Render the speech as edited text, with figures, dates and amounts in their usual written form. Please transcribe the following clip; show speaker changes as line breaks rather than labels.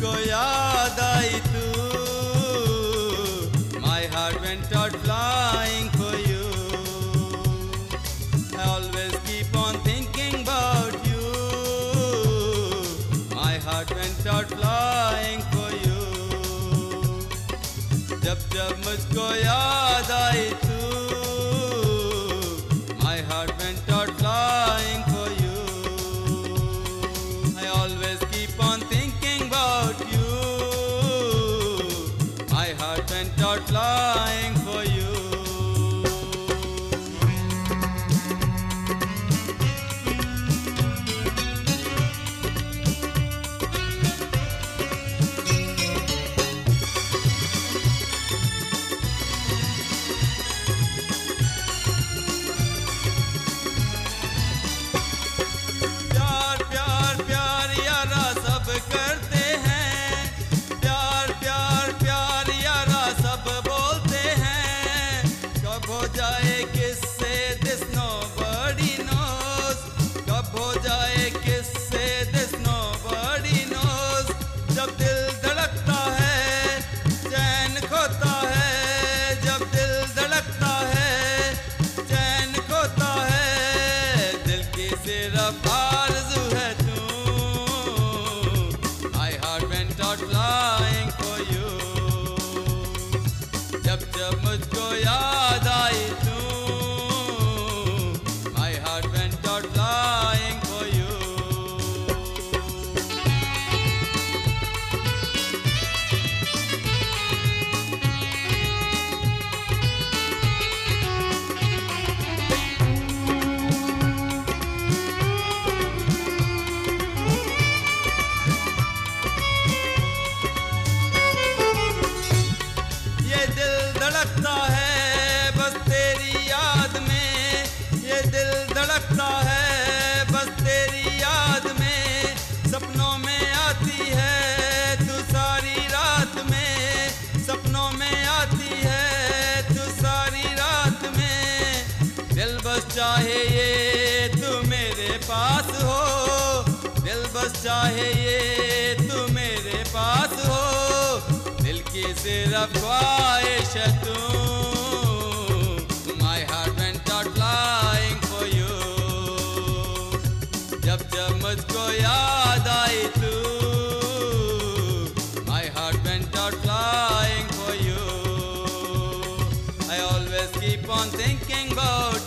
मुझको याद आई तू, my heart went out flying for you. I always keep on thinking about you, my heart went out flying for you. जब जब मुझको याद आई तू, my heart went out flying for you. I always keep on thinking about you, my heart went out flying for you. करते हैं प्यार प्यार प्यार यारा सब बोलते हैं, कब हो जाए किससे दिस नोबडी नोस, कब हो जाए किससे दिस नोबडी नोस. जब दिल धड़कता है चैन खोता है, जब दिल धड़कता है चैन खोता है, दिल की सिर्फ आरज़ू है तू, flying for you. जब जब मुझको याद आई तू, my heart went out flying for you. धड़कता है बस तेरी याद में, ये दिल धड़कता है बस तेरी याद में, सपनों में आती है तू सारी रात में, सपनों में आती है तू सारी रात में. दिल बस चाहे ये तू मेरे पास हो, दिल बस चाहे ये तू मेरे पास हो, दिल की सिर्फ ख्वाहिश है तू, my heart went out flying for you. जब जब मुझको याद आई तू, my heart went out flying for you. I always keep on thinking about